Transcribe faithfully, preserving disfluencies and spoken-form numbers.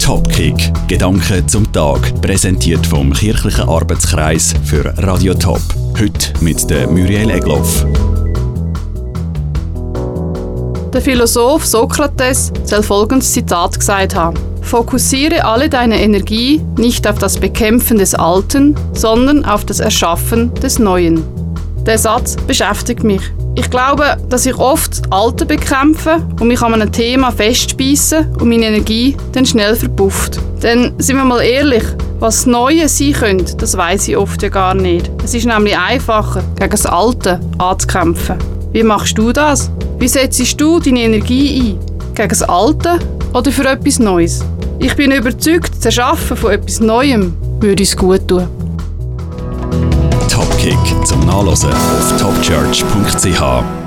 Topkick. Gedanken zum Tag. Präsentiert vom Kirchlichen Arbeitskreis für Radio Top. Heute mit der Muriel Egloff. Der Philosoph Sokrates soll folgendes Zitat gesagt haben: Fokussiere alle deine Energie nicht auf das Bekämpfen des Alten, sondern auf das Erschaffen des Neuen. Der Satz beschäftigt mich. Ich glaube, dass ich oft das Alte bekämpfe und mich an einem Thema festbeisse und meine Energie dann schnell verpufft. Denn, sind wir mal ehrlich, was das Neue sein könnte, das weiss ich oft ja gar nicht. Es ist nämlich einfacher, gegen das Alte anzukämpfen. Wie machst du das? Wie setzt du deine Energie ein? Gegen das Alte oder für etwas Neues? Ich bin überzeugt, das Erschaffen von etwas Neuem würde uns gut tun. Topkick zum Nachlesen auf top church punkt c h.